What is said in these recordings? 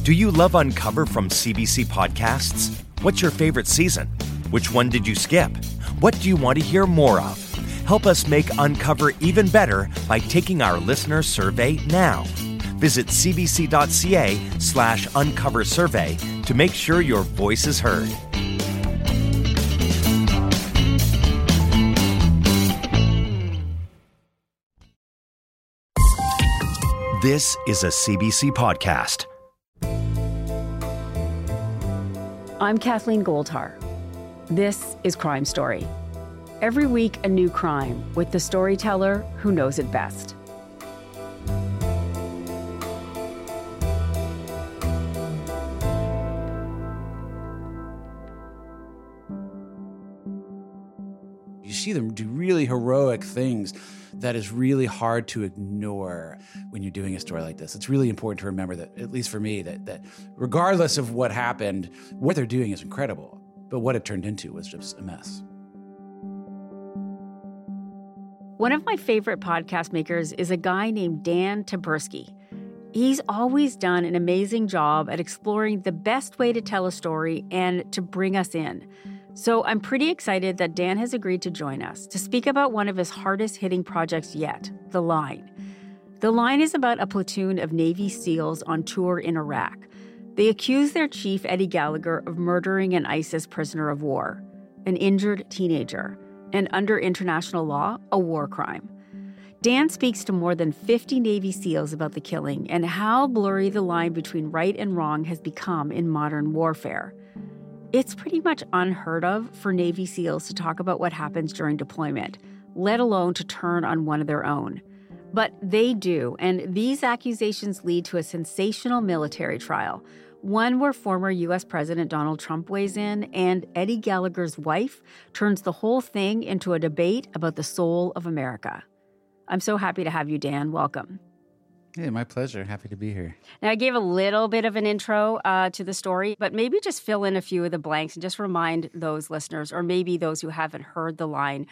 Do you love Uncover from CBC Podcasts? What's your favorite season? Which one did you skip? What do you want to hear more of? Help us make Uncover even better by taking our listener survey now. Visit cbc.ca/uncover survey to make sure your voice is heard. This is a CBC podcast. I'm Kathleen Goldhar. This is Crime Story. Every week, a new crime with the storyteller who knows it best. You see them do really heroic things that is really hard to ignore when you're doing a story like this. It's really important to remember that, at least for me, that regardless of what happened, what they're doing is incredible. But what it turned into was just a mess. One of my favorite podcast makers is a guy named Dan Taberski. He's always done an amazing job at exploring the best way to tell a story and to bring us in. So I'm pretty excited that Dan has agreed to join us to speak about one of his hardest-hitting projects yet, The Line. The Line is about a platoon of Navy SEALs on tour in Iraq. They accuse their chief, Eddie Gallagher, of murdering an ISIS prisoner of war, an injured teenager, and under international law, a war crime. Dan speaks to more than 50 Navy SEALs about the killing and how blurry the line between right and wrong has become in modern warfare. It's pretty much unheard of for Navy SEALs to talk about what happens during deployment, let alone to turn on one of their own. But they do, and these accusations lead to a sensational military trial, one where former U.S. President Donald Trump weighs in, and Eddie Gallagher's wife turns the whole thing into a debate about the soul of America. I'm so happy to have you, Dan. Welcome. Hey, my pleasure. Happy to be here. Now, I gave a little bit of an intro to the story, but maybe just fill in a few of the blanks and just remind those listeners, or maybe those who haven't heard The Line,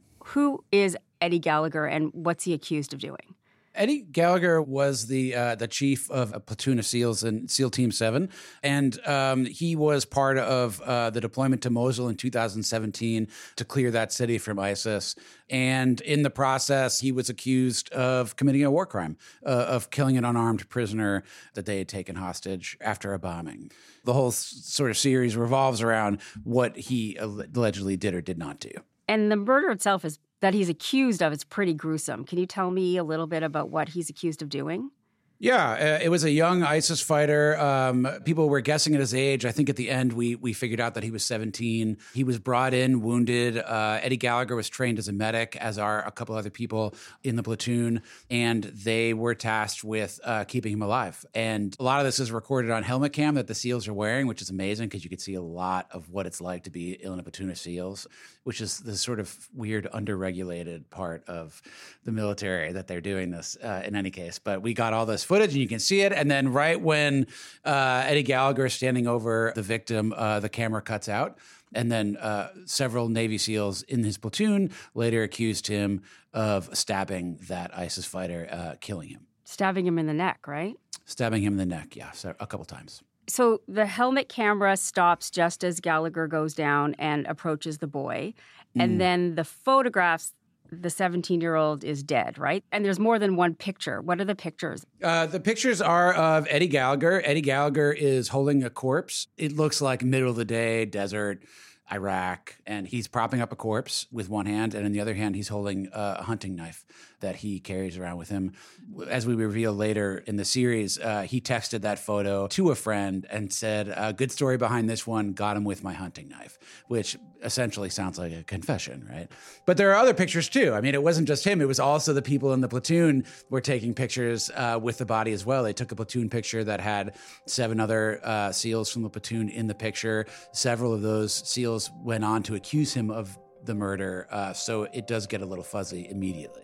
who is Eddie Gallagher and what's he accused of doing? Eddie Gallagher was the chief of a platoon of SEALs in SEAL Team 7, and he was part of the deployment to Mosul in 2017 to clear that city from ISIS. And in the process, he was accused of committing a war crime, of killing an unarmed prisoner that they had taken hostage after a bombing. The whole sort of series revolves around what he allegedly did or did not do. And the murder itself is that he's accused of is pretty gruesome. Can you tell me a little bit about what he's accused of doing? Yeah, it was a young ISIS fighter. People were guessing at his age. I think at the end we figured out that he was 17. He was brought in wounded. Eddie Gallagher was trained as a medic, as are a couple other people in the platoon, and they were tasked with keeping him alive. And a lot of this is recorded on helmet cam that the SEALs are wearing, which is amazing because you could see a lot of what it's like to be in a platoon of SEALs, which is the sort of weird underregulated part of the military that they're doing this in any case. But we got all this footage and you can see it. And then right when Eddie Gallagher is standing over the victim, the camera cuts out. And then several Navy SEALs in his platoon later accused him of stabbing that ISIS fighter, killing him. Stabbing him in the neck, right? Stabbing him in the neck, yeah, so a couple times. So the helmet camera stops just as Gallagher goes down and approaches the boy. And then the photographs, the 17-year-old is dead, right? And there's more than one picture. What are the pictures? The pictures are of Eddie Gallagher. Eddie Gallagher is holding a corpse. It looks like middle of the day, desert, Iraq, and he's propping up a corpse with one hand, and in the other hand, he's holding a hunting knife that he carries around with him. As we reveal later in the series, he texted that photo to a friend and said, good story behind this one, got him with my hunting knife, which essentially sounds like a confession, right? But there are other pictures too. I mean, it wasn't just him. It was also the people in the platoon were taking pictures with the body as well. They took a platoon picture that had 7 other SEALs from the platoon in the picture. Several of those SEALs went on to accuse him of the murder. So it does get a little fuzzy immediately.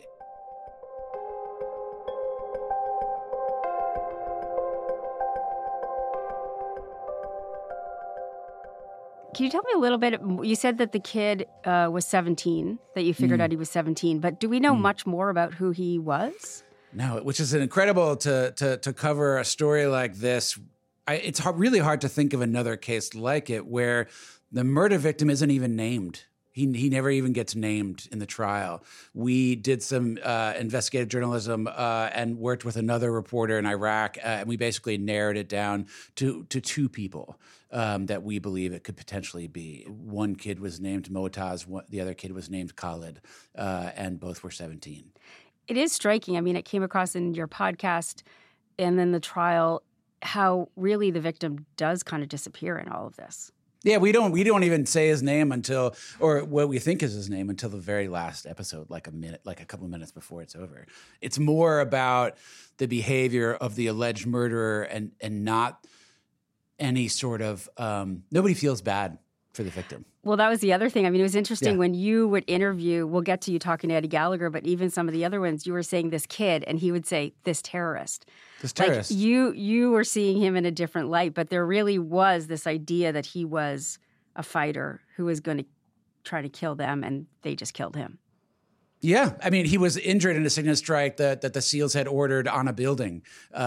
Can you tell me a little bit? You said that the kid was 17, that you figured out he was 17, but do we know much more about who he was? No, which is incredible to cover a story like this. It's really hard to think of another case like it where the murder victim isn't even named. He never even gets named in the trial. We did some investigative journalism and worked with another reporter in Iraq, and we basically narrowed it down to two people that we believe it could potentially be. One kid was named Motaz, the other kid was named Khalid, and both were 17. It is striking. I mean, it came across in your podcast and then the trial how really the victim does kind of disappear in all of this. Yeah, we don't even say his name until, or what we think is his name, until the very last episode, like a couple of minutes before it's over. It's more about the behavior of the alleged murderer and not any sort of nobody feels bad for the victim. Well, that was the other thing. I mean, it was interesting when you would interview, we'll get to you talking to Eddie Gallagher, but even some of the other ones, you were saying this kid, and he would say, this terrorist. This terrorist. Like you were seeing him in a different light, but there really was this idea that he was a fighter who was going to try to kill them, and they just killed him. Yeah, I mean, he was injured in a SIGINT strike that the SEALs had ordered on a building,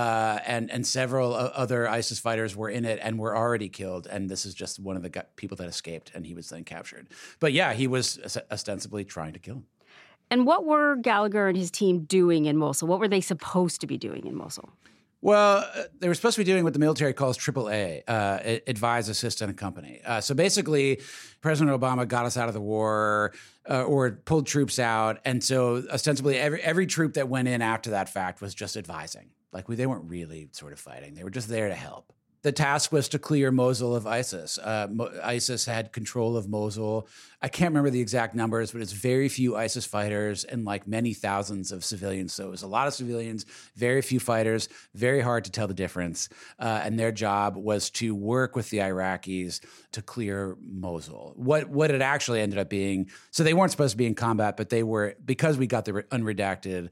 and several other ISIS fighters were in it and were already killed. And this is just one of the people that escaped, and he was then captured. But yeah, he was ostensibly trying to kill him. And what were Gallagher and his team doing in Mosul? What were they supposed to be doing in Mosul? Well, they were supposed to be doing what the military calls AAA, advise, assist, and accompany. So basically, President Obama got us out of the war or pulled troops out. And so ostensibly every troop that went in after that fact was just advising. Like they weren't really sort of fighting. They were just there to help. The task was to clear Mosul of ISIS. ISIS had control of Mosul. I can't remember the exact numbers, but it's very few ISIS fighters and like many thousands of civilians. So it was a lot of civilians, very few fighters, very hard to tell the difference. And their job was to work with the Iraqis to clear Mosul. What it actually ended up being, so they weren't supposed to be in combat, but they were, because we got the unredacted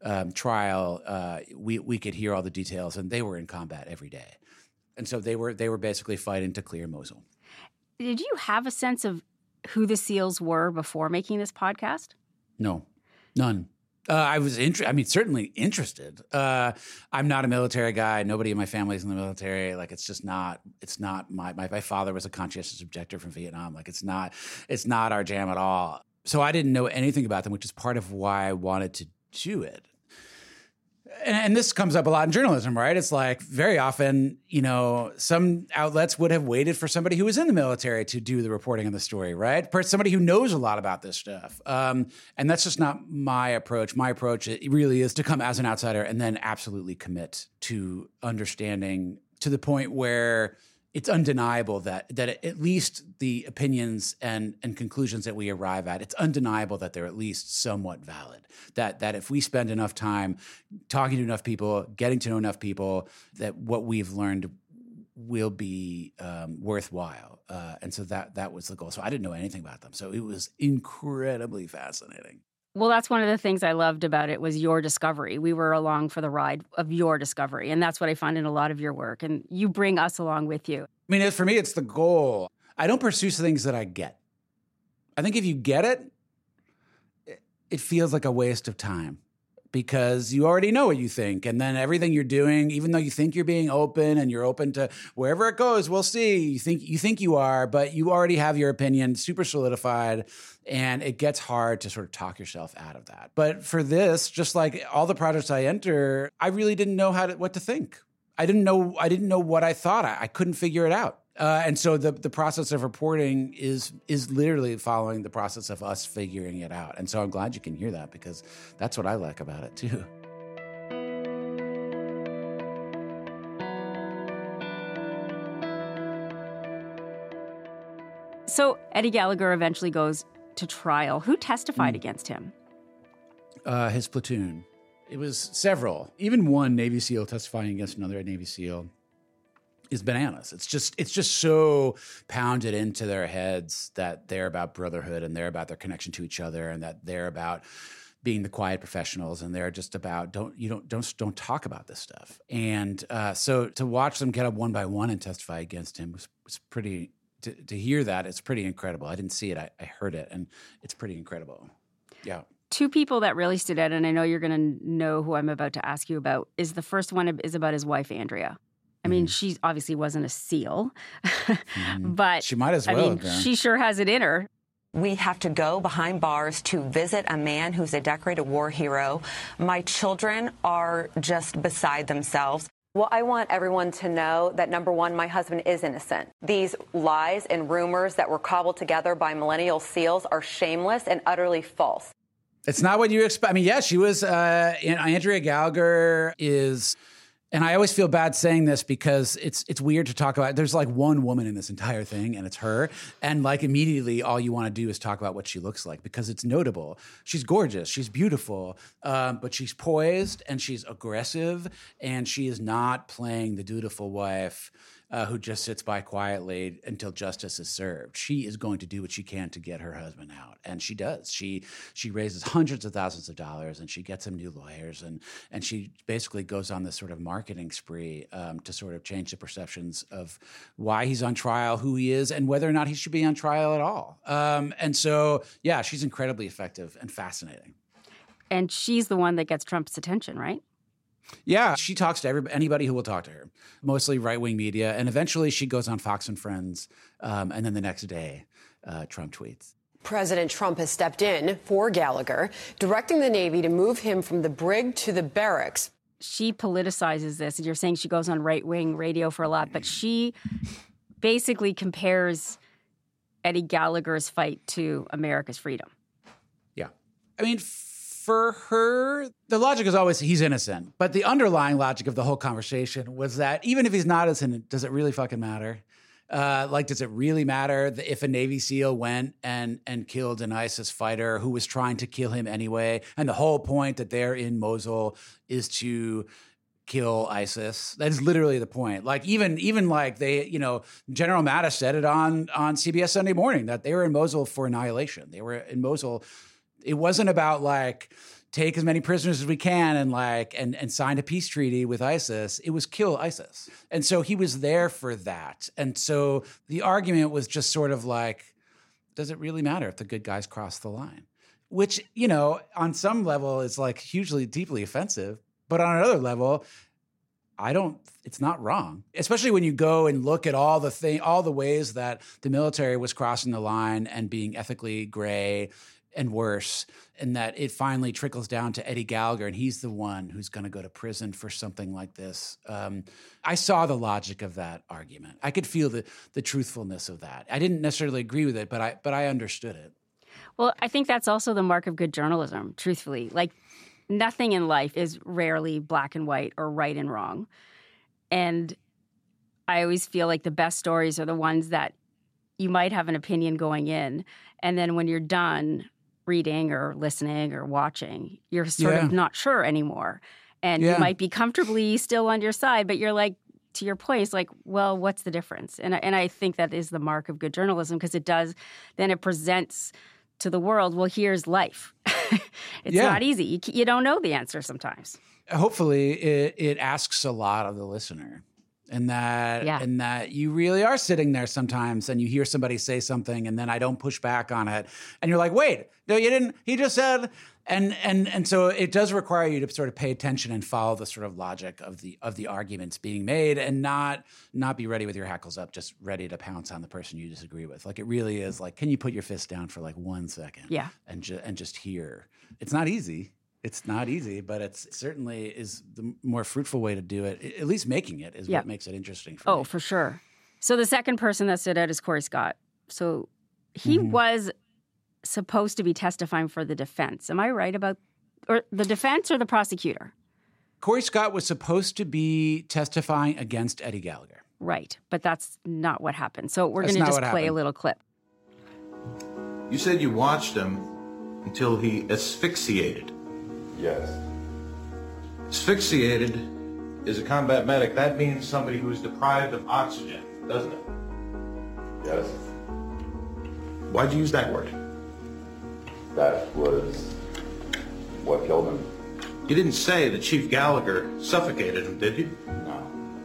trial, we could hear all the details, and they were in combat every day. And so they were basically fighting to clear Mosul. Did you have a sense of who the SEALs were before making this podcast? No, none. I was certainly interested. I'm not a military guy. Nobody in my family is in the military. Like, it's not my father was a conscientious objector from Vietnam. Like, it's not our jam at all. So I didn't know anything about them, which is part of why I wanted to do it. And this comes up a lot in journalism, right? It's like very often, some outlets would have waited for somebody who was in the military to do the reporting on the story, right? Somebody who knows a lot about this stuff. And that's just not my approach. My approach really is to come as an outsider and then absolutely commit to understanding to the point where it's undeniable that at least the opinions and conclusions that we arrive at, it's undeniable that they're at least somewhat valid. That if we spend enough time talking to enough people, getting to know enough people, that what we've learned will be worthwhile. And so that was the goal. So I didn't know anything about them. So it was incredibly fascinating. Well, that's one of the things I loved about it was your discovery. We were along for the ride of your discovery. And that's what I find in a lot of your work. And you bring us along with you. I mean, for me, it's the goal. I don't pursue things that I get. I think if you get it, it feels like a waste of time because you already know what you think. And then everything you're doing, even though you think you're being open and you're open to wherever it goes, we'll see. You think you are, but you already have your opinion super solidified. And it gets hard to sort of talk yourself out of that. But for this, just like all the projects I enter, I really didn't know what to think. I didn't know what I thought. I couldn't figure it out. And so the process of reporting is literally following the process of us figuring it out. And so I'm glad you can hear that because that's what I like about it too. So Eddie Gallagher eventually goes to trial. Who testified against him? His platoon. It was several. Even one Navy SEAL testifying against another Navy SEAL is bananas. It's just so pounded into their heads that they're about brotherhood and they're about their connection to each other and that they're about being the quiet professionals and they're just about don't talk about this stuff. And so to watch them get up one by one and testify against him was pretty. To hear that, it's pretty incredible. I didn't see it. I heard it, and it's pretty incredible. Yeah. Two people that really stood out, and I know you're going to know who I'm about to ask you about, is the first one is about his wife, Andrea. I mean, she obviously wasn't a SEAL, but she might as well have been. She sure has it in her. We have to go behind bars to visit a man who's a decorated war hero. My children are just beside themselves. Well, I want everyone to know that, number one, my husband is innocent. These lies and rumors that were cobbled together by millennial SEALs are shameless and utterly false. It's not what you expect. I mean, yeah, she was, Andrea Gallagher is, and I always feel bad saying this because it's weird to talk about. There's like one woman in this entire thing, and it's her. And like immediately, all you want to do is talk about what she looks like because it's notable. She's gorgeous, she's beautiful, but she's poised and she's aggressive, and she is not playing the dutiful wife who just sits by quietly until justice is served. She is going to do what she can to get her husband out, and she does. She raises hundreds of thousands of dollars, and she gets him new lawyers, and she basically goes on this sort of marketing spree to sort of change the perceptions of why he's on trial, who he is, and whether or not he should be on trial at all. And so, yeah, she's incredibly effective and fascinating. And she's the one that gets Trump's attention, right? Yeah, she talks to anybody who will talk to her, mostly right-wing media. And eventually she goes on Fox and Friends. And then the next day, Trump tweets. President Trump has stepped in for Gallagher, directing the Navy to move him from the brig to the barracks. She politicizes this. And you're saying she goes on right-wing radio for a lot, but she basically compares Eddie Gallagher's fight to America's freedom. Yeah. I mean, for her, the logic is always he's innocent. But the underlying logic of the whole conversation was that even if he's not innocent, does it really fucking matter? Does it really matter if a Navy SEAL went and killed an ISIS fighter who was trying to kill him anyway? And the whole point that they're in Mosul is to kill ISIS. That is literally the point. Like even like they, General Mattis said it on CBS Sunday Morning that they were in Mosul for annihilation. They were in Mosul. It wasn't about like take as many prisoners as we can and sign a peace treaty with ISIS. It was kill ISIS. And so he was there for that. And so the argument was just sort of like, does it really matter if the good guys cross the line? Which, on some level is like hugely, deeply offensive. But on another level, it's not wrong, especially when you go and look at all the ways that the military was crossing the line and being ethically gray and worse, and that it finally trickles down to Eddie Gallagher, and he's the one who's going to go to prison for something like this. I saw the logic of that argument. I could feel the truthfulness of that. I didn't necessarily agree with it, but I understood it. Well, I think that's also the mark of good journalism, truthfully. Like, nothing in life is rarely black and white or right and wrong. And I always feel like the best stories are the ones that you might have an opinion going in, and then when you're done reading or listening or watching, you're sort of not sure anymore. And you might be comfortably still on your side, but you're like, to your point, it's like, well, what's the difference? And I think that is the mark of good journalism, because it presents to the world, well, here's life. It's not easy. You don't know the answer sometimes. Hopefully it asks a lot of the listener. And that you really are sitting there sometimes and you hear somebody say something and then I don't push back on it. And you're like, wait, no, you didn't. He just said, and so it does require you to sort of pay attention and follow the sort of logic of the arguments being made, and not be ready with your hackles up, just ready to pounce on the person you disagree with. Like, it really is like, can you put your fist down for like 1 second? Yeah. And just hear. It's not easy. It's not easy, but it certainly is the more fruitful way to do it. At least making it is what makes it interesting for me. Oh, for sure. So the second person that stood out is Corey Scott. So he was supposed to be testifying for the defense. Am I right about or the defense or the prosecutor? Corey Scott was supposed to be testifying against Eddie Gallagher. Right, but that's not what happened. So we're going to just play a little clip. You said you watched him until he asphyxiated. Yes. Asphyxiated is a combat medic. That means somebody who is deprived of oxygen, doesn't it? Yes. Why'd you use that word? That was what killed him. You didn't say that Chief Gallagher suffocated him, did you? No.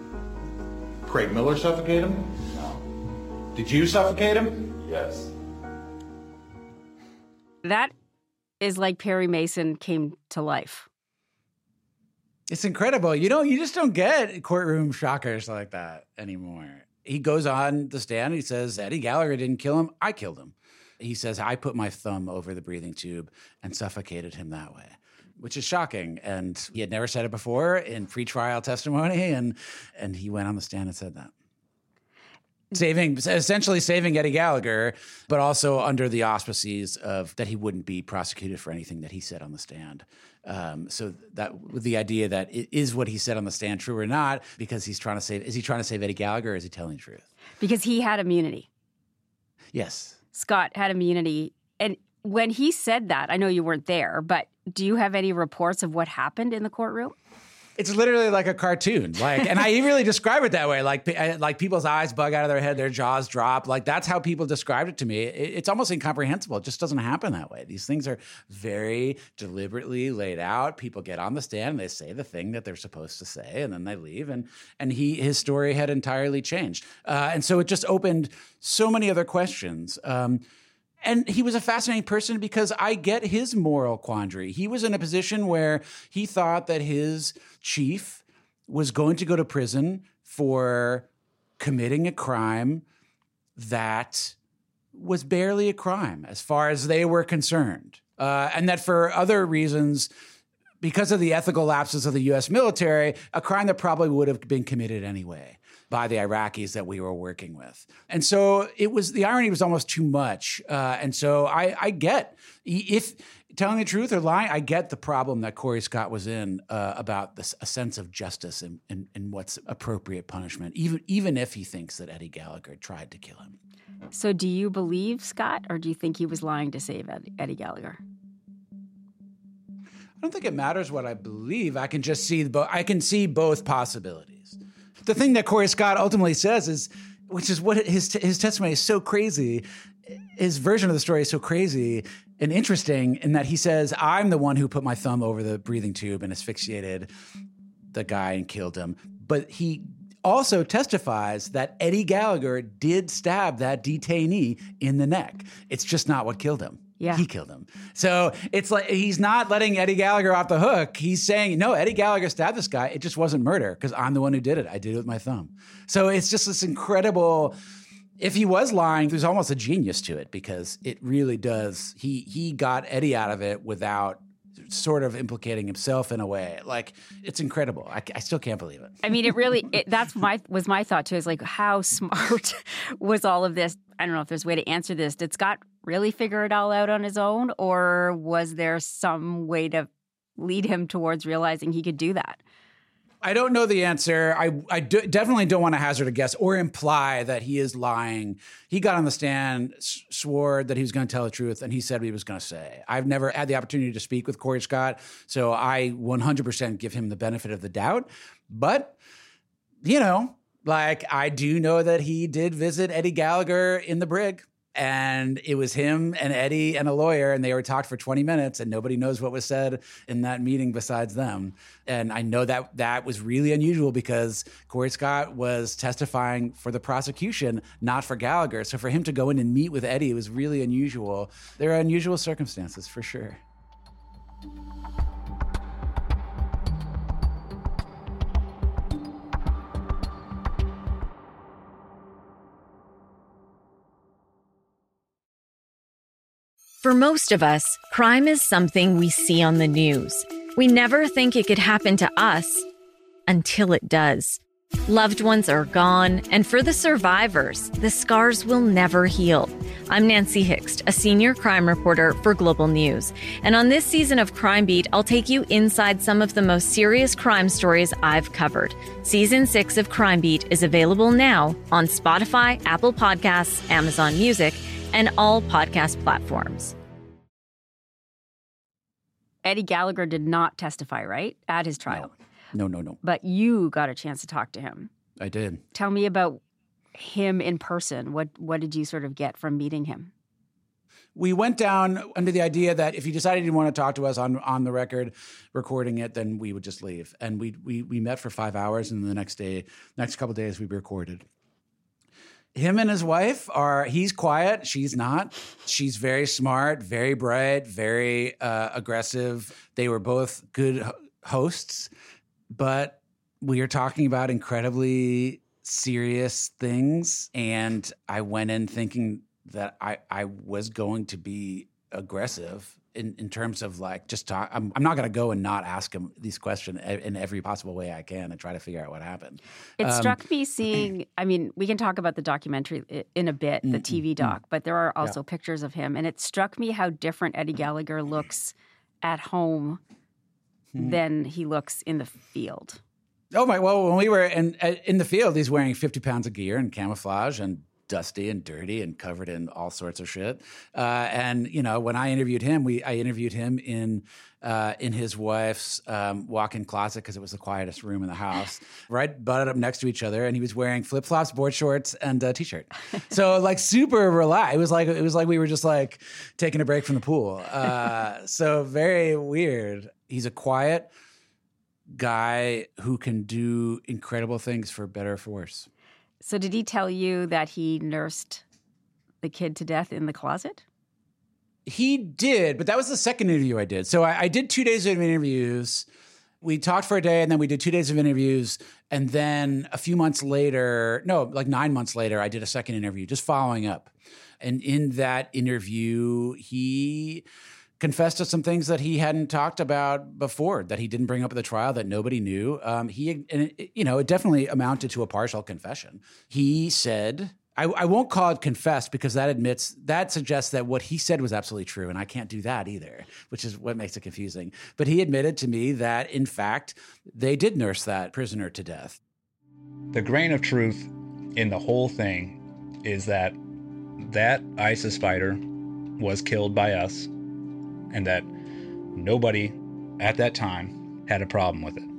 Craig Miller suffocate him? No. Did you suffocate him? Yes. That is like Perry Mason came to life. It's incredible. You just don't get courtroom shockers like that anymore. He goes on the stand. He says, Eddie Gallagher didn't kill him. I killed him. He says, I put my thumb over the breathing tube and suffocated him that way, which is shocking. And he had never said it before in pretrial testimony. And he went on the stand and said that. Essentially saving Eddie Gallagher, but also under the auspices of that he wouldn't be prosecuted for anything that he said on the stand. So that with the idea that is what he said on the stand true or not, because is he trying to save Eddie Gallagher, or is he telling the truth? Because he had immunity. Yes. Scott had immunity. And when he said that, I know you weren't there, but do you have any reports of what happened in the courtroom? It's literally like a cartoon. And I really describe it that way. Like people's eyes bug out of their head, their jaws drop. Like that's how people described it to me. It's almost incomprehensible. It just doesn't happen that way. These things are very deliberately laid out. People get on the stand and they say the thing that they're supposed to say, and then they leave. And his story had entirely changed. And so it just opened so many other questions. And he was a fascinating person because I get his moral quandary. He was in a position where he thought that his chief was going to go to prison for committing a crime that was barely a crime as far as they were concerned. And that for other reasons, because of the ethical lapses of the U.S. military, a crime that probably would have been committed anyway by the Iraqis that we were working with. And so the irony was almost too much. And so I get, if telling the truth or lying, I get the problem that Corey Scott was in about a sense of justice and what's appropriate punishment, even if he thinks that Eddie Gallagher tried to kill him. So do you believe Scott, or do you think he was lying to save Eddie Gallagher? I don't think it matters what I believe. I can just see both possibilities. The thing that Corey Scott ultimately says which is what his testimony is so crazy. His version of the story is so crazy and interesting in that he says, I'm the one who put my thumb over the breathing tube and asphyxiated the guy and killed him. But he also testifies that Eddie Gallagher did stab that detainee in the neck. It's just not what killed him. Yeah. He killed him. So it's like he's not letting Eddie Gallagher off the hook. He's saying, no, Eddie Gallagher stabbed this guy. It just wasn't murder because I'm the one who did it. I did it with my thumb. So it's just this incredible, if he was lying, there's almost a genius to it because it really does. He got Eddie out of it without sort of implicating himself in a way. Like, it's incredible. I still can't believe it. I mean, was my thought too, is like, how smart was all of this? I don't know if there's a way to answer this. Did Scott really figure it all out on his own, or was there some way to lead him towards realizing he could do that? I don't know the answer. I definitely don't want to hazard a guess or imply that he is lying. He got on the stand, swore that he was going to tell the truth, and he said what he was going to say. I've never had the opportunity to speak with Corey Scott, so I 100% give him the benefit of the doubt. But, I do know that he did visit Eddie Gallagher in the brig. And it was him and Eddie and a lawyer, and they were talked for 20 minutes, and nobody knows what was said in that meeting besides them. And I know that was really unusual because Corey Scott was testifying for the prosecution, not for Gallagher. So for him to go in and meet with Eddie, it was really unusual. There are unusual circumstances, for sure. For most of us, crime is something we see on the news. We never think it could happen to us until it does. Loved ones are gone, and for the survivors, the scars will never heal. I'm Nancy Hixt, a senior crime reporter for Global News. And on this season of Crime Beat, I'll take you inside some of the most serious crime stories I've covered. Season 6 of Crime Beat is available now on Spotify, Apple Podcasts, Amazon Music, and all podcast platforms. Eddie Gallagher did not testify, right, at his trial? No. But you got a chance to talk to him. I did. Tell me about him in person. What did you sort of get from meeting him? We went down under the idea that if he decided he didn't want to talk to us on the record, recording it, then we would just leave. And we met for 5 hours, and the next couple of days we recorded. Him and his wife he's quiet, she's not. She's very smart, very bright, very aggressive. They were both good hosts. but we are talking about incredibly serious things. And I went in thinking that I was going to be aggressive in terms of like just talk. I'm not going to go and not ask him these questions in every possible way I can and try to figure out what happened. It struck me seeing, I mean, we can talk about the documentary in a bit, the TV doc, but there are also pictures of him. And it struck me how different Eddie Gallagher looks at home than he looks in the field. Oh my! Well, when we were in the field, he's wearing 50 pounds of gear and camouflage and dusty and dirty and covered in all sorts of shit. And you know, when I interviewed him, I interviewed him in his wife's walk-in closet because it was the quietest room in the house, right, butted up next to each other, and he was wearing flip-flops, board shorts, and a t-shirt. So like super relaxed. It was like we were just like taking a break from the pool. So very weird. He's a quiet guy who can do incredible things for better or for worse. So did he tell you that he nursed the kid to death in the closet? He did, but that was the second interview I did. So I did 2 days of interviews. We talked for a day, and then we did 2 days of interviews. And then a few months later, like 9 months later, I did a second interview, just following up. And in that interview, he confessed to some things that he hadn't talked about before, that he didn't bring up at the trial, that nobody knew. It definitely amounted to a partial confession. He said, I won't call it confessed because that suggests that what he said was absolutely true, and I can't do that either, which is what makes it confusing. But he admitted to me that, in fact, they did nurse that prisoner to death. The grain of truth in the whole thing is that ISIS fighter was killed by us, and that nobody at that time had a problem with it.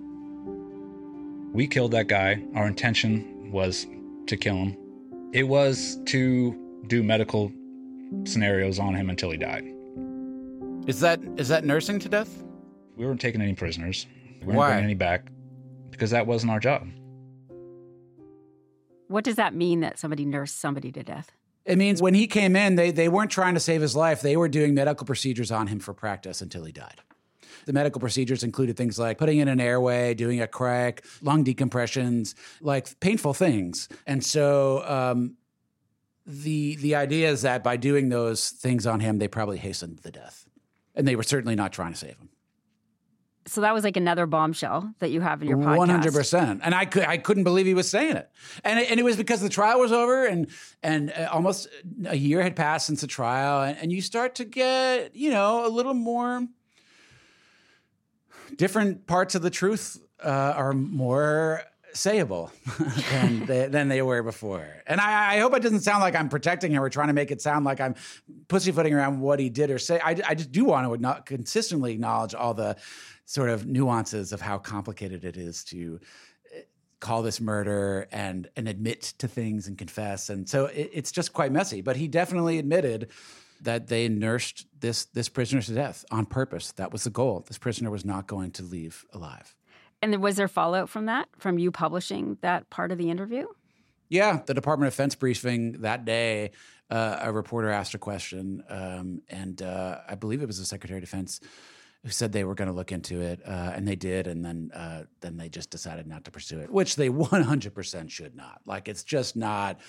We killed that guy. Our intention was to kill him. It was to do medical scenarios on him until he died. Is that nursing to death? We weren't taking any prisoners. We weren't Why? bringing any back because that wasn't our job. What does that mean, that somebody nursed somebody to death? It means when he came in, they weren't trying to save his life. They were doing medical procedures on him for practice until he died. The medical procedures included things like putting in an airway, doing a crack, lung decompressions, like painful things. And so the idea is that by doing those things on him, they probably hastened the death. And they were certainly not trying to save him. So that was like another bombshell that you have in your podcast. 100%. And I couldn't believe he was saying it. And it was because the trial was over and almost a year had passed since the trial. And you start to get, a little more different parts of the truth are more sayable than they were before. And I hope it doesn't sound like I'm protecting him or trying to make it sound like I'm pussyfooting around what he did or say. I just do want to consistently acknowledge all the sort of nuances of how complicated it is to call this murder and admit to things and confess. And so it's just quite messy. But he definitely admitted that they nursed this prisoner to death on purpose. That was the goal. This prisoner was not going to leave alive. And was there fallout from that, from you publishing that part of the interview? Yeah, the Department of Defense briefing that day, a reporter asked a question, and I believe it was the Secretary of Defense who said they were going to look into it, and they did, and then they just decided not to pursue it, which they 100% should not. Like, it's just not.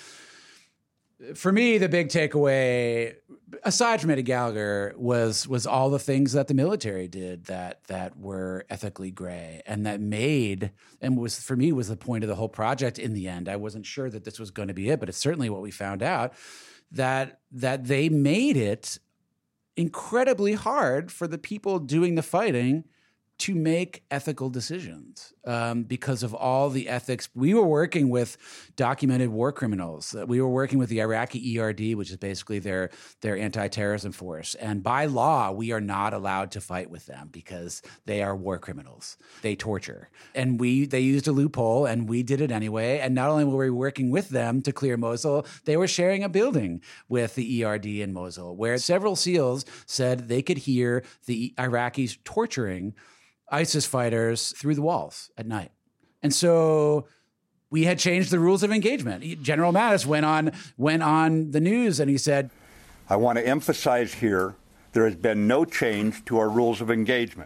For me, the big takeaway, aside from Eddie Gallagher, was all the things that the military did that were ethically gray and that made, and was, for me, was the point of the whole project in the end. I wasn't sure that this was going to be it, but it's certainly what we found out, that they made it incredibly hard for the people doing the fighting to make ethical decisions because of all the ethics. We were working with documented war criminals. We were working with the Iraqi ERD, which is basically their anti-terrorism force. And by law, we are not allowed to fight with them because they are war criminals. They torture. And they used a loophole, and we did it anyway. And not only were we working with them to clear Mosul, they were sharing a building with the ERD in Mosul, where several SEALs said they could hear the Iraqis torturing ISIS fighters through the walls at night. And so we had changed the rules of engagement. General Mattis went on the news and he said, I want to emphasize here, there has been no change to our rules of engagement.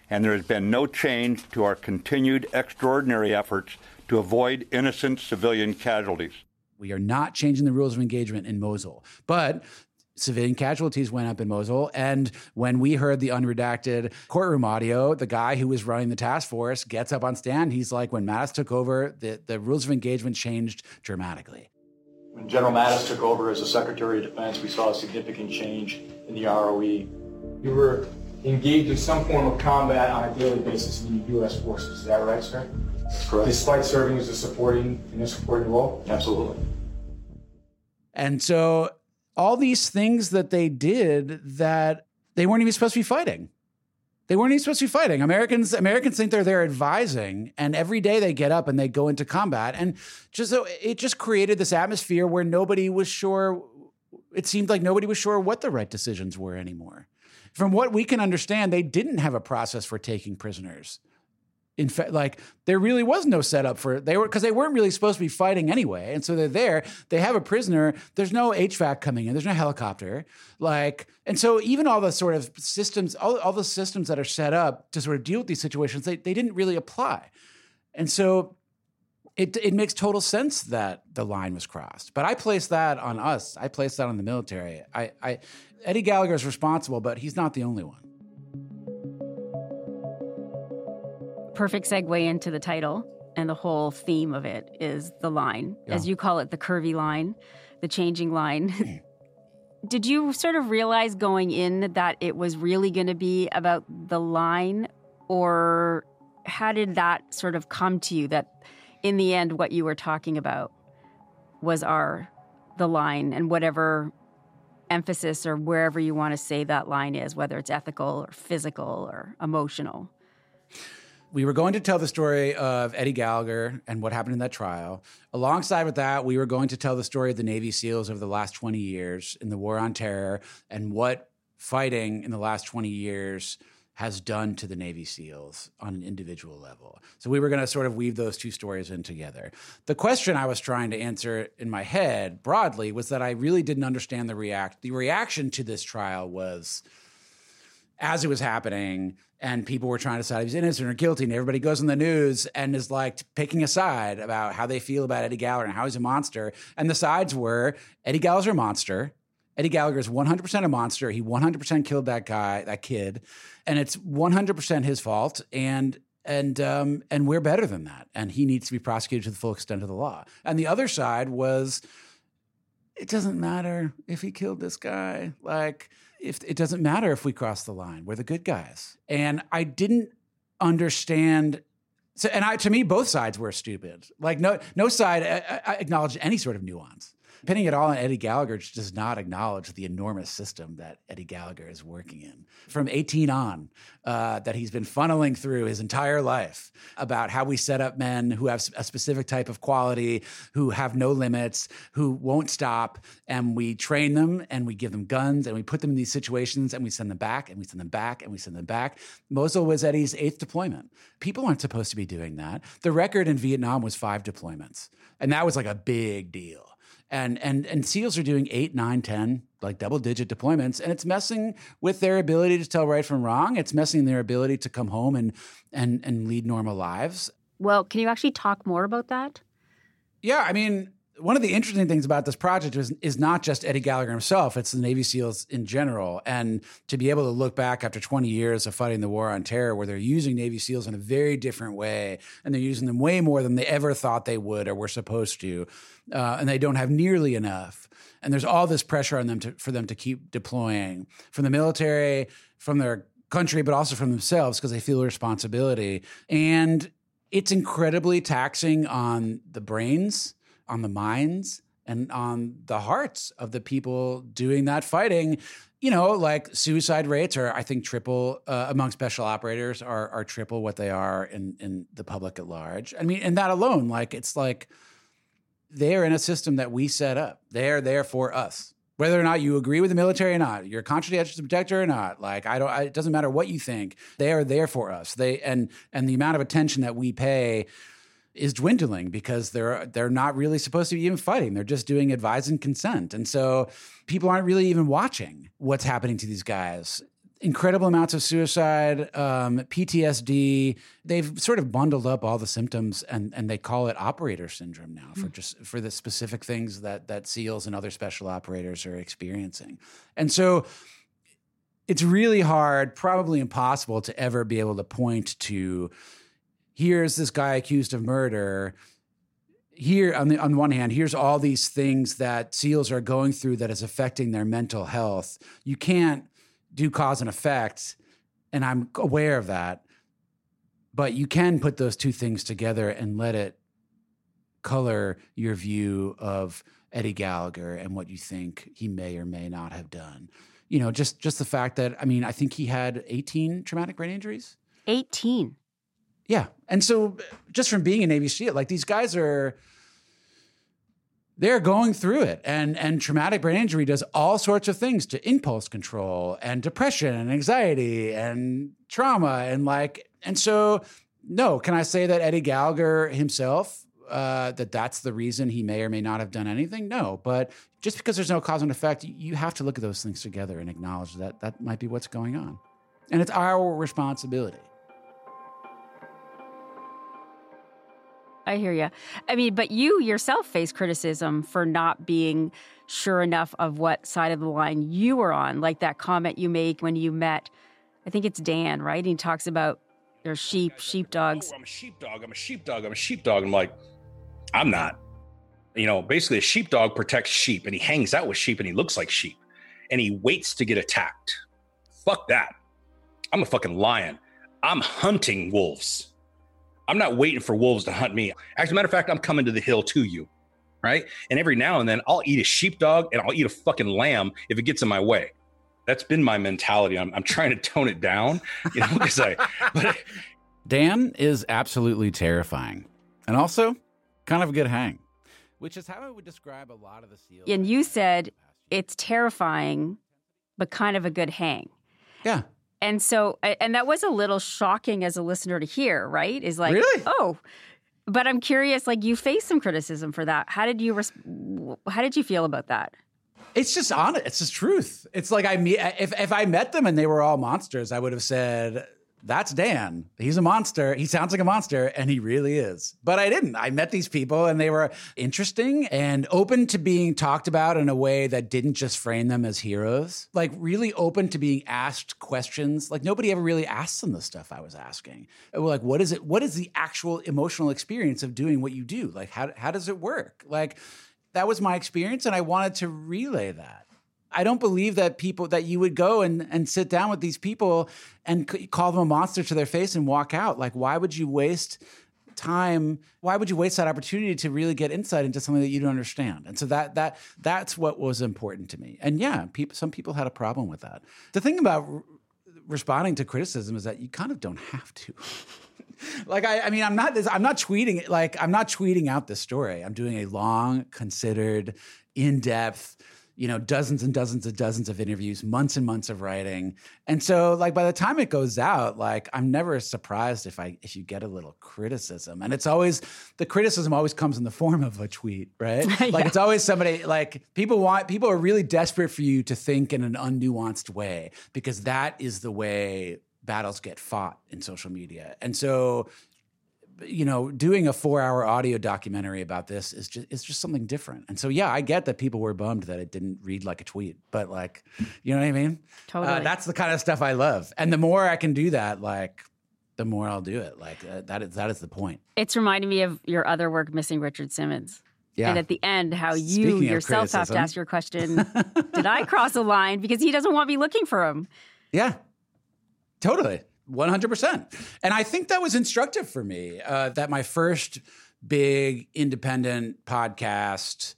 and there has been no change to our continued extraordinary efforts to avoid innocent civilian casualties. We are not changing the rules of engagement in Mosul, but civilian casualties went up in Mosul. And when we heard the unredacted courtroom audio, the guy who was running the task force gets up on stand. He's like, when Mattis took over, the rules of engagement changed dramatically. When General Mattis took over as the Secretary of Defense, we saw a significant change in the ROE. You were engaged in some form of combat on a daily basis in the U.S. forces. Is that right, sir? That's correct. Despite serving as a supporting role? Absolutely. And so all these things that they did that they weren't even supposed to be fighting. They weren't even supposed to be fighting. Americans think they're there advising, and every day they get up and they go into combat. And it just created this atmosphere where nobody was sure. It seemed like nobody was sure what the right decisions were anymore. From what we can understand, they didn't have a process for taking prisoners. In fact, like there really was no setup because they weren't really supposed to be fighting anyway. And so they're there, they have a prisoner, there's no HVAC coming in, there's no helicopter. And so even all the sort of systems, all the systems that are set up to sort of deal with these situations, they didn't really apply. And so it makes total sense that the line was crossed. But I place that on us. I place that on the military. Eddie Gallagher is responsible, but he's not the only one. Perfect segue into the title, and the whole theme of it is the line. Yeah. As you call it, the curvy line, the changing line. Did you sort of realize going in that it was really going to be about the line, or how did that sort of come to you that in the end what you were talking about was the line, and whatever emphasis or wherever you want to say that line is, whether it's ethical or physical or emotional? We were going to tell the story of Eddie Gallagher and what happened in that trial. Alongside with that, we were going to tell the story of the Navy SEALs over the last 20 years in the War on Terror and what fighting in the last 20 years has done to the Navy SEALs on an individual level. So we were going to sort of weave those two stories in together. The question I was trying to answer in my head broadly was that I really didn't understand the reaction to this trial was, as it was happening, and people were trying to decide if he's innocent or guilty, and everybody goes on the news and is like picking a side about how they feel about Eddie Gallagher and how he's a monster. And the sides were, Eddie Gallagher's a monster. Eddie Gallagher is 100% a monster. He 100% killed that guy, that kid, and it's 100% his fault. And we're better than that. And he needs to be prosecuted to the full extent of the law. And the other side was, it doesn't matter if he killed this guy. If it doesn't matter if we cross the line, we're the good guys. And I didn't understand. So, to me, both sides were stupid. No side acknowledged any sort of nuance. Pinning it all on Eddie Gallagher does not acknowledge the enormous system that Eddie Gallagher is working in. From 18 on, that he's been funneling through his entire life about how we set up men who have a specific type of quality, who have no limits, who won't stop, and we train them, and we give them guns, and we put them in these situations, and we send them back, and we send them back, and we send them back. Mosul was Eddie's 8th deployment. People aren't supposed to be doing that. The record in Vietnam was 5 deployments, and that was like a big deal. And SEALs are doing 8, 9, 10, like double-digit deployments, and it's messing with their ability to tell right from wrong. It's messing their ability to come home and lead normal lives. Well, can you actually talk more about that? Yeah, I mean, one of the interesting things about this project is not just Eddie Gallagher himself, it's the Navy SEALs in general. And to be able to look back after 20 years of fighting the War on Terror, where they're using Navy SEALs in a very different way, and they're using them way more than they ever thought they would or were supposed to, and they don't have nearly enough. And there's all this pressure on them for them to keep deploying from the military, from their country, but also from themselves because they feel a responsibility. And it's incredibly taxing on the brains, on the minds, and on the hearts of the people doing that fighting. You know, like suicide rates are, I think, triple among special operators are triple what they are in the public at large. I mean, and that alone, it's like they're in a system that we set up. They're there for us. Whether or not you agree with the military or not, you're a conscientious objector or not, it doesn't matter what you think. They are there for us. And the amount of attention that we pay is dwindling because they're not really supposed to be even fighting. They're just doing advise and consent. And so people aren't really even watching what's happening to these guys. incredible amounts of suicide, PTSD. They've sort of bundled up all the symptoms and they call it operator syndrome now for the specific things that SEALs and other special operators are experiencing. And so it's really hard, probably impossible, to ever be able to point to, here's this guy accused of murder. Here, on one hand, here's all these things that SEALs are going through that is affecting their mental health. You can't do cause and effect, and I'm aware of that. But you can put those two things together and let it color your view of Eddie Gallagher and what you think he may or may not have done. You know, just the fact that, I mean, I think he had 18 traumatic brain injuries. 18. Yeah. And so just from being a Navy SEAL, like these guys they're going through it. And traumatic brain injury does all sorts of things to impulse control and depression and anxiety and trauma. And so, no, can I say that Eddie Gallagher himself, that's the reason he may or may not have done anything? No, but just because there's no cause and effect, you have to look at those things together and acknowledge that that might be what's going on. And it's our responsibility. I hear you. I mean, but you yourself face criticism for not being sure enough of what side of the line you were on, like that comment you make when you met, I think it's Dan, right? And he talks about there's sheepdogs. Oh, I'm a sheepdog. I'm like, I'm not. You know, basically a sheepdog protects sheep and he hangs out with sheep and he looks like sheep and he waits to get attacked. Fuck that. I'm a fucking lion. I'm hunting wolves. I'm not waiting for wolves to hunt me. As a matter of fact, I'm coming to the hill to you, right? And every now and then I'll eat a sheepdog and I'll eat a fucking lamb if it gets in my way. That's been my mentality. I'm trying to tone it down, you know, because Dan is absolutely terrifying and also kind of a good hang, which is how I would describe a lot of the SEALs. And you said it's terrifying, but kind of a good hang. Yeah. And so, and that was a little shocking as a listener to hear, right? Is like, really? Oh, but I'm curious, like you faced some criticism for that. How did you feel about that? It's just honest. It's just truth. It's like if I met them and they were all monsters, I would have said, that's Dan. He's a monster. He sounds like a monster, and he really is. But I didn't. I met these people, and they were interesting and open to being talked about in a way that didn't just frame them as heroes. Like, really open to being asked questions. Like, nobody ever really asked them the stuff I was asking. Like, what is it? What is the actual emotional experience of doing what you do? Like, how does it work? Like, that was my experience, and I wanted to relay that. I don't believe that you would go and sit down with these people and call them a monster to their face and walk out. Like, why would you waste time? Why would you waste that opportunity to really get insight into something that you don't understand? And so that's what was important to me. And yeah, some people had a problem with that. The thing about responding to criticism is that you kind of don't have to. Like, I'm not tweeting it. Like, I'm not tweeting out this story. I'm doing a long, considered, in-depth, dozens and dozens of interviews, months and months of writing. And so, like, by the time it goes out, like, I'm never surprised if you get a little criticism. And it's always, the criticism always comes in the form of a tweet, right? Yeah. Like, it's always somebody, like, people are really desperate for you to think in an unnuanced way, because that is the way battles get fought in social media. And so, doing a 4-hour audio documentary about this is just something different. And so, yeah, I get that people were bummed that it didn't read like a tweet, but, like, you know what I mean? Totally. That's the kind of stuff I love. And the more I can do that, like, the more I'll do it. Like, that is the point. It's reminding me of your other work, Missing Richard Simmons. Yeah. And at the end, how Speaking you yourself have to ask your question, did I cross a line? Because he doesn't want me looking for him. Yeah, totally. 100%. And I think that was instructive for me, that my first big independent podcast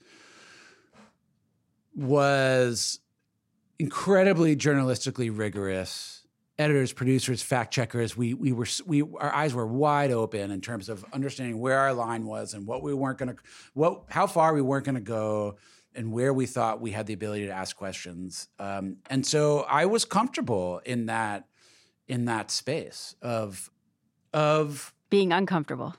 was incredibly journalistically rigorous. Editors, producers, fact checkers, our eyes were wide open in terms of understanding where our line was and how far we weren't going to go, and where we thought we had the ability to ask questions. And so I was comfortable in that space of being uncomfortable.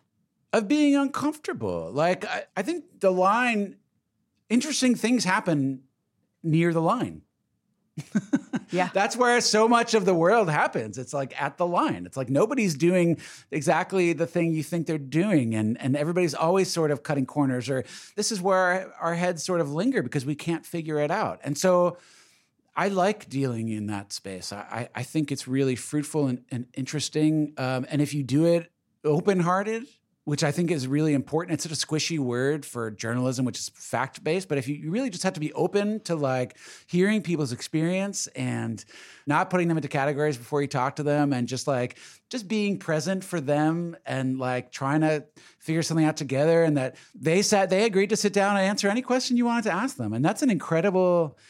Like, I think the line, interesting things happen near the line. Yeah. That's where so much of the world happens. It's like at the line. It's like nobody's doing exactly the thing you think they're doing. And everybody's always sort of cutting corners, or this is where our heads sort of linger because we can't figure it out. And so I like dealing in that space. I think it's really fruitful and interesting. And if you do it open-hearted, which I think is really important. It's such a squishy word for journalism, which is fact-based. But if you really just have to be open to like hearing people's experience and not putting them into categories before you talk to them, and just being present for them and like trying to figure something out together, and that they agreed to sit down and answer any question you wanted to ask them. And that's an incredible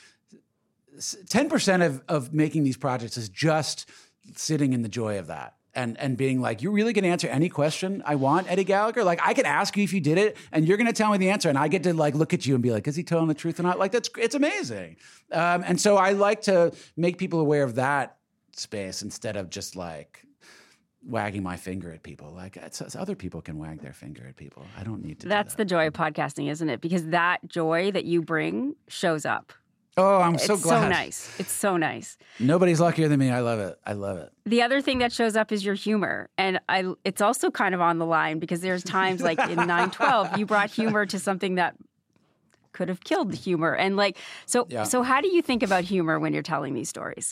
10% of making these projects is just sitting in the joy of that. And being like, you're really going to answer any question I want, Eddie Gallagher? Like, I can ask you if you did it, and you're going to tell me the answer, and I get to like look at you and be like, is he telling the truth or not? Like, it's amazing. And so I like to make people aware of that space instead of just like wagging my finger at people. Like, other people can wag their finger at people. I don't need to. That's do that. the joy of podcasting, isn't it? Because that joy that you bring shows up. Oh, I'm so glad. It's so nice. It's so nice. Nobody's luckier than me. I love it. I love it. The other thing that shows up is your humor. And it's also kind of on the line because there's times like in 9/12, you brought humor to something that could have killed the humor. And like, so how do you think about humor when you're telling these stories?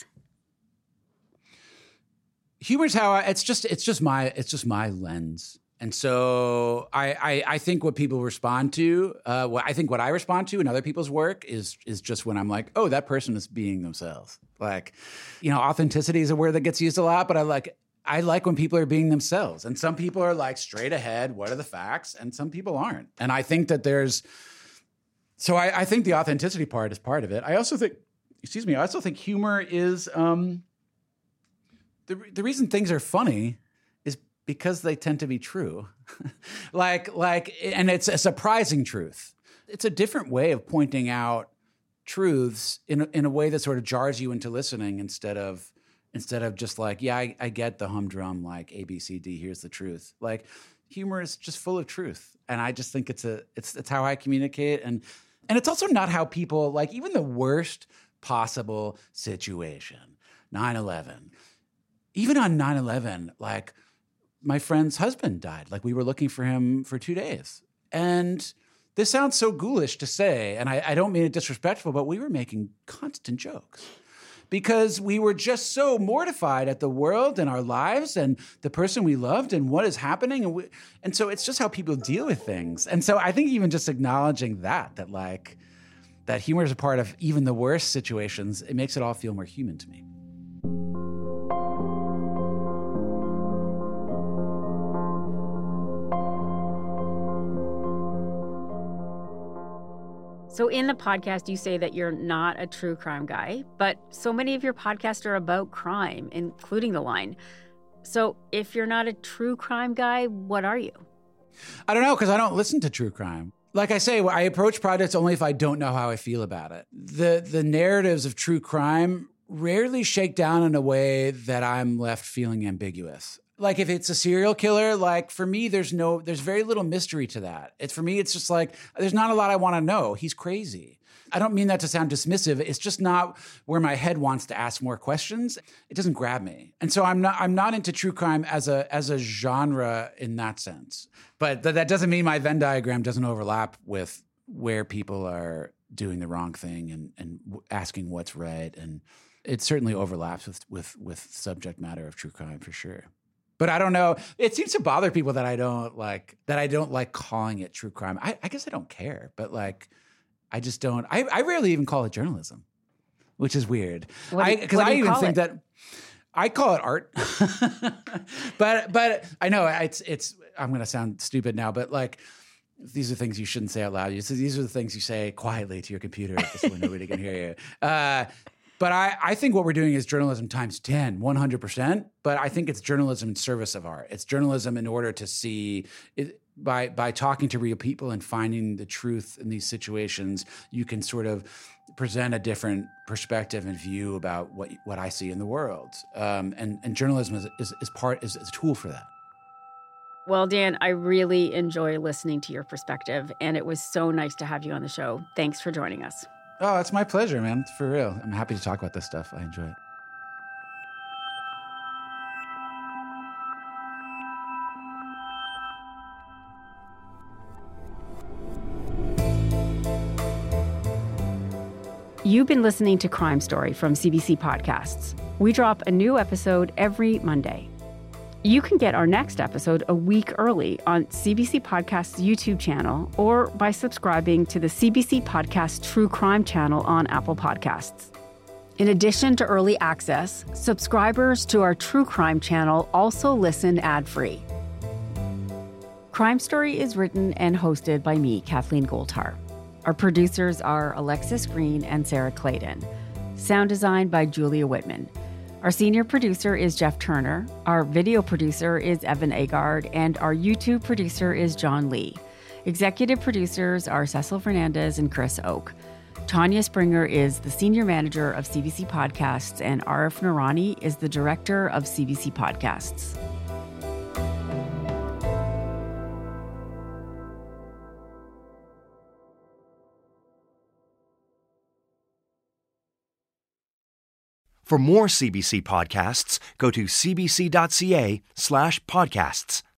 Humor's how it's just my lens. And so I think what people respond to, what I respond to in other people's work is just when I'm like, oh, that person is being themselves. Like, authenticity is a word that gets used a lot, but I like when people are being themselves. And some people are like straight ahead, what are the facts? And some people aren't. And I think that I think the authenticity part is part of it. I also think humor is the reason things are funny because they tend to be true. And it's a surprising truth. It's a different way of pointing out truths in a way that sort of jars you into listening instead of just like, yeah, I get the humdrum, like A, B, C, D, here's the truth. Like, humor is just full of truth. And I just think it's how I communicate. And it's also not how people, like, even the worst possible situation, 9/11. Even on 9/11, like, my friend's husband died. Like, we were looking for him for 2 days. And this sounds so ghoulish to say, and I don't mean it disrespectful, but we were making constant jokes because we were just so mortified at the world and our lives and the person we loved and what is happening. And so it's just how people deal with things. And so I think even just acknowledging that humor is a part of even the worst situations, it makes it all feel more human to me. So in the podcast, you say that you're not a true crime guy, but so many of your podcasts are about crime, including The Line. So if you're not a true crime guy, what are you? I don't know, because I don't listen to true crime. Like I say, I approach projects only if I don't know how I feel about it. The narratives of true crime rarely shake down in a way that I'm left feeling ambiguous. Like, if it's a serial killer, like, for me, there's very little mystery to that. For me, it's just like, there's not a lot I want to know. He's crazy. I don't mean that to sound dismissive. It's just not where my head wants to ask more questions. It doesn't grab me. And so I'm not into true crime as a genre in that sense. But that doesn't mean my Venn diagram doesn't overlap with where people are doing the wrong thing and asking what's right. And it certainly overlaps with subject matter of true crime for sure. But I don't know. It seems to bother people that I don't like calling it true crime. I guess I don't care, but like, I just don't. I rarely even call it journalism, which is weird. Because I even think that I call it art. but I know it's. I'm going to sound stupid now, but like, these are things you shouldn't say out loud. These are the things you say quietly to your computer so nobody can hear you. But I think what we're doing is journalism times 10, 100%. But I think it's journalism in service of art. It's journalism in order to see it, by talking to real people and finding the truth in these situations, you can sort of present a different perspective and view about what I see in the world. And journalism is a tool for that. Well, Dan, I really enjoy listening to your perspective, and it was so nice to have you on the show. Thanks for joining us. Oh, it's my pleasure, man. For real. I'm happy to talk about this stuff. I enjoy it. You've been listening to Crime Story from CBC Podcasts. We drop a new episode every Monday. You can get our next episode a week early on CBC Podcast's YouTube channel or by subscribing to the CBC Podcast True Crime channel on Apple Podcasts. In addition to early access, subscribers to our True Crime channel also listen ad-free. Crime Story is written and hosted by me, Kathleen Goldhar. Our producers are Alexis Green and Sarah Clayton. Sound design by Julia Whitman. Our senior producer is Jeff Turner. Our video producer is Evan Agard. And our YouTube producer is John Lee. Executive producers are Cecil Fernandez and Chris Oak. Tanya Springer is the senior manager of CBC Podcasts, and Arif Noorani is the director of CBC Podcasts. For more CBC podcasts, go to cbc.ca/podcasts.